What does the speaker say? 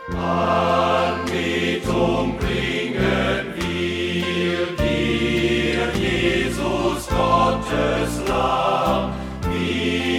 Anbetung bringen wir dir, Jesus, Gottes Lamm. Wir